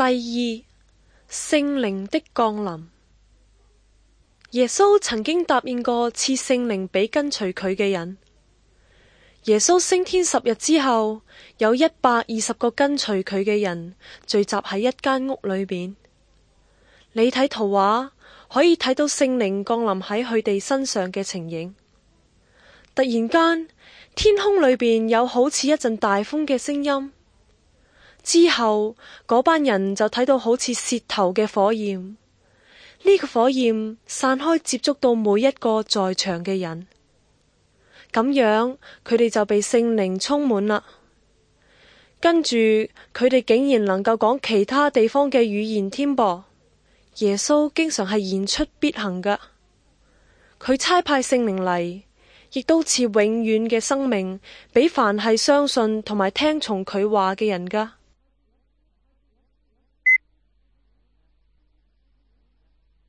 第二，聖靈的降臨。耶穌曾經答應過賜聖靈俾跟隨佢嘅人。耶穌升天10日之後，有120個跟隨佢嘅人聚集喺一間屋裏邊。你睇圖畫可以睇到聖靈降臨喺佢哋身上嘅情形。突然間，天空裏邊有好似一陣大風嘅聲音，之後嗰班人就睇到好似舌頭嘅火焰。呢個火焰散開，接觸到每一個在場嘅人。咁樣佢哋就被聖靈充滿啦。跟住佢哋竟然能夠講其他地方嘅語言添噃。耶穌經常係言出必行噶，佢差派聖靈嚟，亦都賜永遠嘅生命俾凡係相信同埋聽從佢話嘅人噶。